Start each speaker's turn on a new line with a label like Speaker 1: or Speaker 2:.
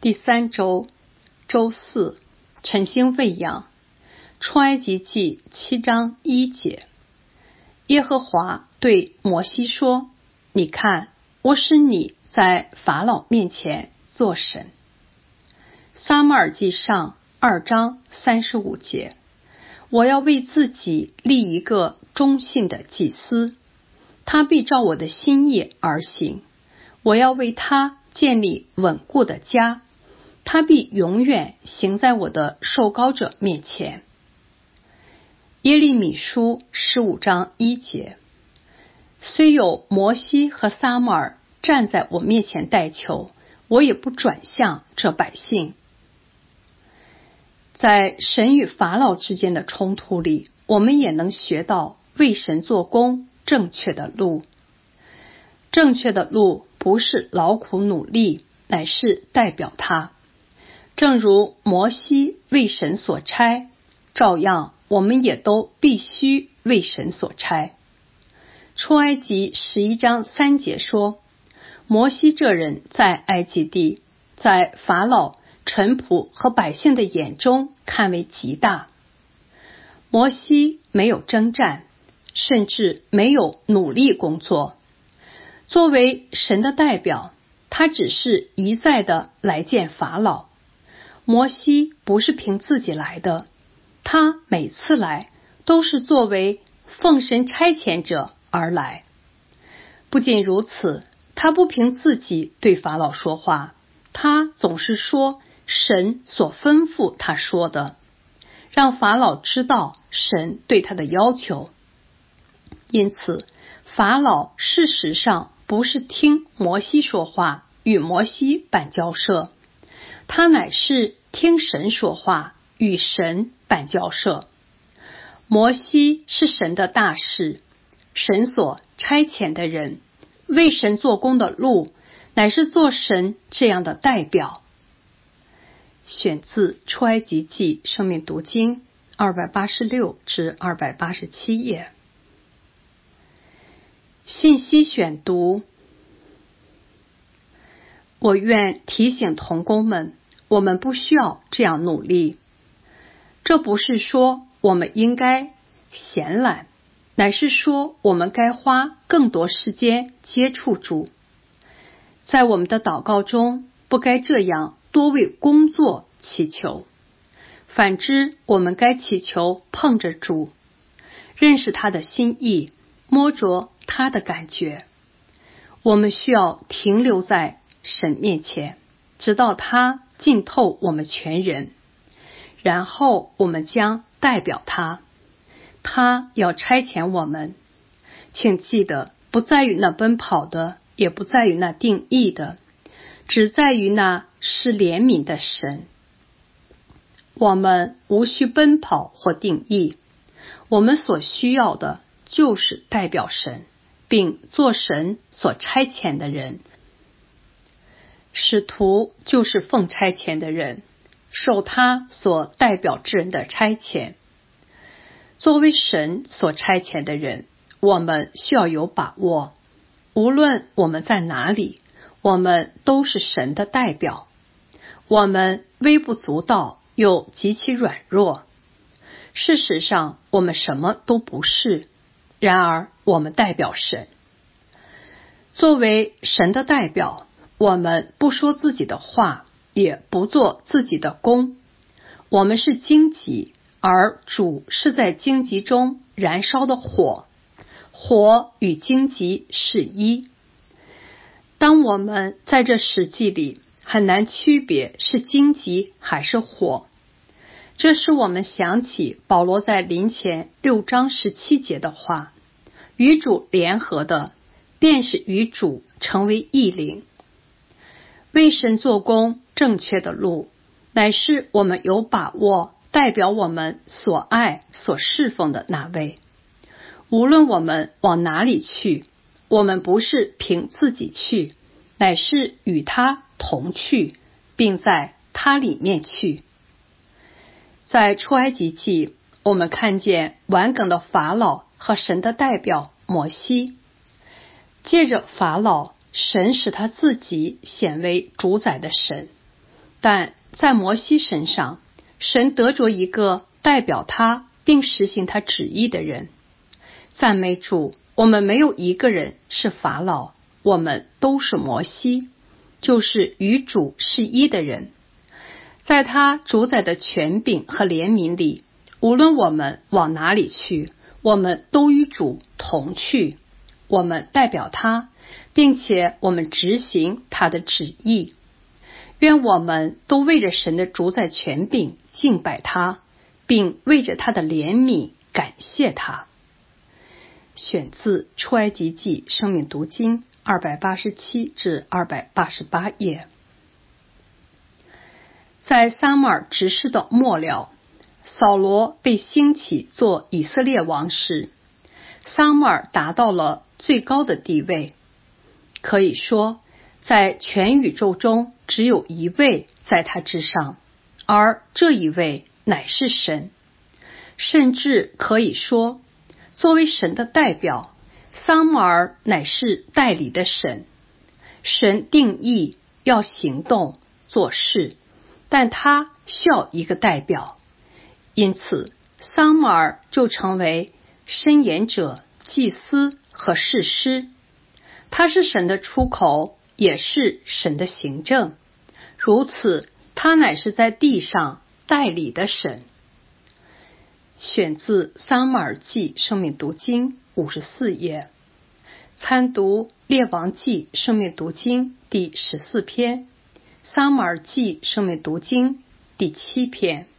Speaker 1: 第3周周4，晨星喂养。出埃及记7章1节，耶和华对摩西说：你看，我使你在法老面前做神。撒母耳记上2章35节，我要为自己立一个忠信的祭司，他必照我的心意而行，我要为他建立稳固的家，他必永远行在我的受膏者面前。耶利米书15章1节，虽有摩西和撒母耳站在我面前代求，我也不转向这百姓。在神与法老之间的冲突里，我们也能学到为神做工正确的路。正确的路不是劳苦努力，乃是代表他。正如摩西为神所差，照样我们也都必须为神所差。出埃及11章3节说，摩西这人在埃及地，在法老、臣仆和百姓的眼中看为极大。摩西没有征战，甚至没有努力工作。作为神的代表，他只是一再的来见法老。摩西不是凭自己来的，他每次来都是作为奉神差遣者而来。不仅如此，他不凭自己对法老说话，他总是说神所吩咐他说的，让法老知道神对他的要求。因此，法老事实上不是听摩西说话，与摩西办交涉，他乃是听神说话，与神办交涉。摩西是神的大事，神所差遣的人，为神做工的路，乃是做神这样的代表。选自出埃及记生命读经286至287页。信息选读。我愿提醒同工们，我们不需要这样努力。这不是说我们应该闲懒，乃是说我们该花更多时间接触主。在我们的祷告中，不该这样多为工作祈求，反之，我们该祈求碰着主，认识他的心意，摸着他的感觉。我们需要停留在神面前，直到他浸透我们全人，然后我们将代表他，他要差遣我们。请记得，不在于那奔跑的，也不在于那定义的，只在于那施怜悯的神。我们无需奔跑或定义，我们所需要的就是代表神，并做神所差遣的人。使徒就是奉差遣的人，受他所代表之人的差遣。作为神所差遣的人，我们需要有把握，无论我们在哪里，我们都是神的代表。我们微不足道，又极其软弱。事实上，我们什么都不是，然而我们代表神。作为神的代表，我们不说自己的话，也不做自己的工。我们是荆棘，而主是在荆棘中燃烧的火，火与荆棘是一。当我们在这史记里很难区别是荆棘还是火，这使我们想起保罗在林前6章17节的话，与主联合的，便是与主成为一灵。为神做工正确的路，乃是我们有把握代表我们所爱所侍奉的那位。无论我们往哪里去，我们不是凭自己去，乃是与他同去，并在他里面去。在出埃及记，我们看见顽梗的法老和神的代表摩西。借着法老，神使他自己显为主宰的神， 但在摩西身上，神得着一个代表他并实行他旨意的人。赞美主，我们没有一个人是法老，我们都是摩西，就是与主是一的人。在他主宰的权柄和怜悯里，无论我们往哪里去，我们都与主同去。我们代表他，并且我们执行他的旨意。愿我们都为着神的主宰权柄敬拜他，并为着他的怜悯感谢他。选自出埃及记生命读经287至288页。在撒母耳执事的末了，扫罗被兴起做以色列王时，撒母耳达到了最高的地位。可以说，在全宇宙中只有一位在他之上，而这一位乃是神。甚至可以说，作为神的代表，撒母耳乃是代理的神。神定义要行动做事，但他需要一个代表，因此撒母耳就成为申言者、祭司和士师。他是神的出口，也是神的行政。如此，他乃是在地上代理的神。选自撒母耳记生命读经54页，参读列王记生命读经第14篇，撒母耳记生命读经第7篇。